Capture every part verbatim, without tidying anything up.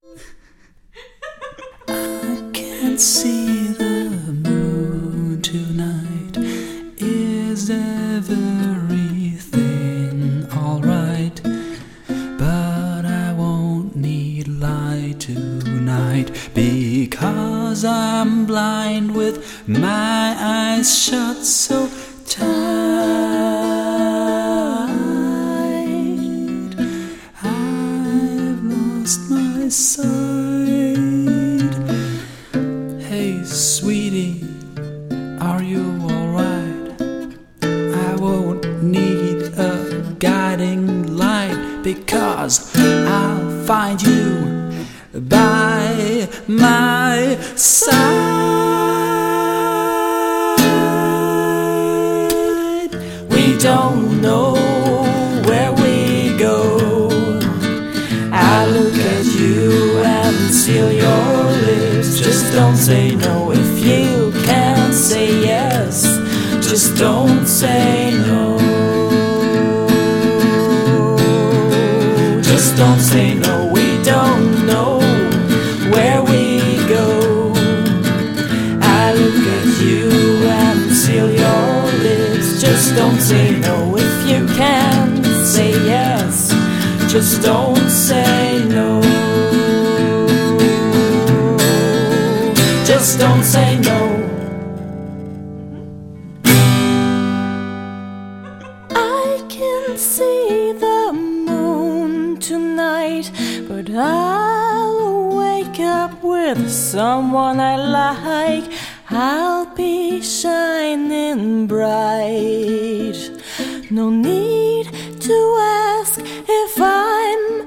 I can see the moon tonight. Is everything alright? But I won't need light tonight, because I'm blind with my eyes shut so tight. I've lost my sight. Hey sweetie, are you alright? I won't need a guiding light, because I'll find you by my side. We don't know where we go. I look at you and seal your lips. Just don't say no if you can't say yes. Just don't say no. Just don't say no. We don't know where we go. I look at you and seal your lips. Just don't say no if you can't say yes. Just don't say no. Just don't say no. I can see the moon tonight, but I'll wake up with someone I like. I'll be shining bright. No need to ask if I'm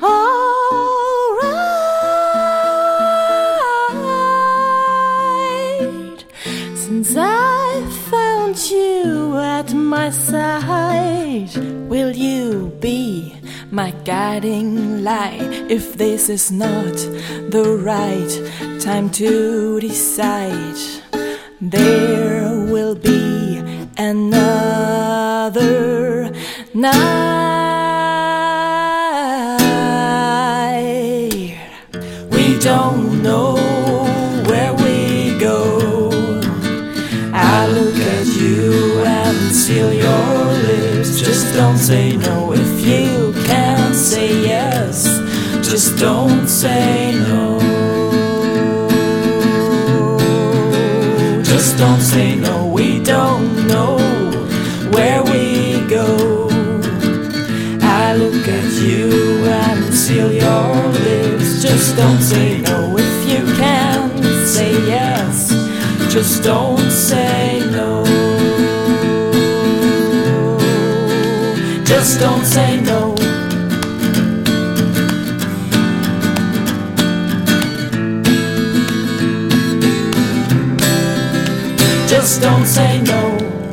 alright, since I found you at my side. Will you be my guiding light? If this is not the right time to decide, there will be another night. We don't know where we go. I look at you and seal your lips. Just don't say no if you can't say yes. Just don't say no. Just don't say no. We don't know where we go. I look at you and seal your lips. Just don't say no if you can't say yes. Just don't say no. Just don't say no. Just don't say no.